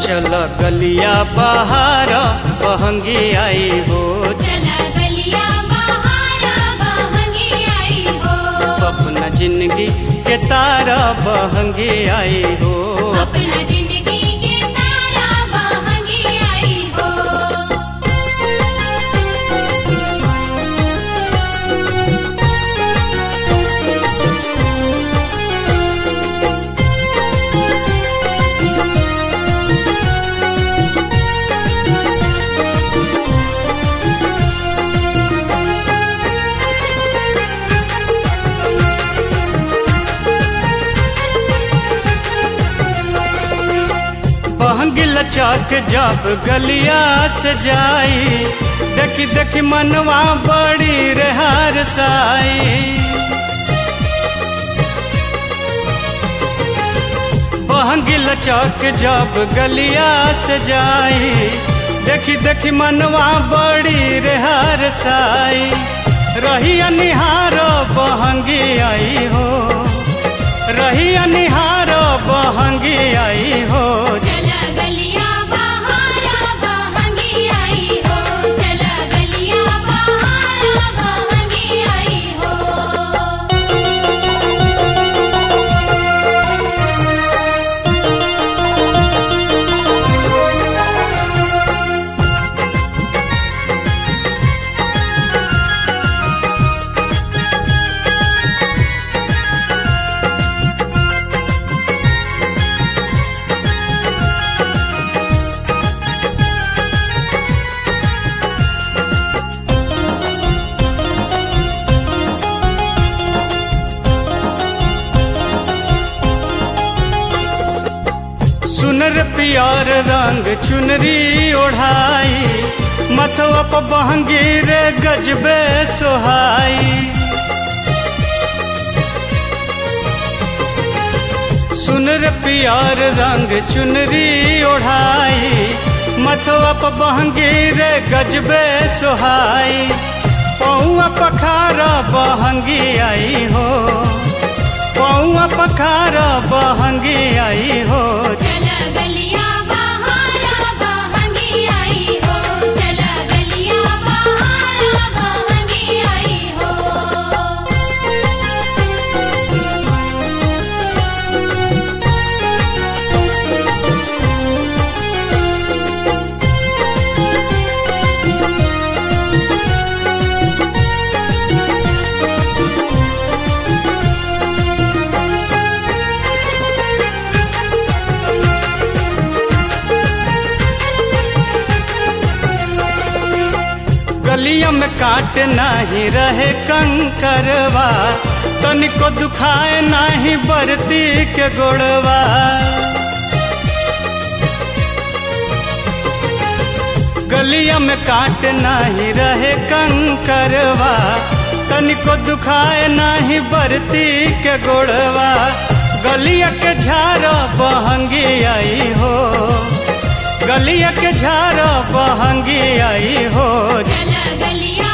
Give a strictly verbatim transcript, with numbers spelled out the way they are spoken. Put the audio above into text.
चल गलिया बहार बहंगी आई हो, चला गलिया बहार बहंगी आई हो, अपना जिंदगी के तारा बहंगी आई हो, अपना जिंदगी के तारा बहंगी आई हो। बहंगी लचक जब गलिया से जाई, देखी देखी मनवा बड़ी रेहार साई। बहंगी लचक जब गलिया से जाई, देखी देखी मनवा बड़ी रेहार साई। रही निहार बहंगी आई हो, रही निहार बहंगी आई हो, चला गलिया बहार बहंगी आई हो, चला गलिया बहार बहंगी आई हो। सुनर पियर रंग चुनरी ओढ़ाई, मथवा पर बहंगी रे गजबे सोहाई। सुनर पियर रंग चुनरी ओढ़ाई, मथवा पर बहंगी रे गजबे सोहाई। पौआ पखार बहंगी आई हो, पौआ पखार बहंगी आई हो, चला गलिया बहार बहंगी आई हो, चला गलिया बहार बहंगी आई हो। गलिया में काट नहीं रहे कंकरवा, तनिको दुखाए नहीं बरती के गोड़वा। गलिया में काट नहीं रहे कंकरवा, तनिको दुखाए नहीं बरती के गोड़वा। गलिया के झार बहंगी आई हो, गलिया के झार बहंगी आई हो, चला गलिया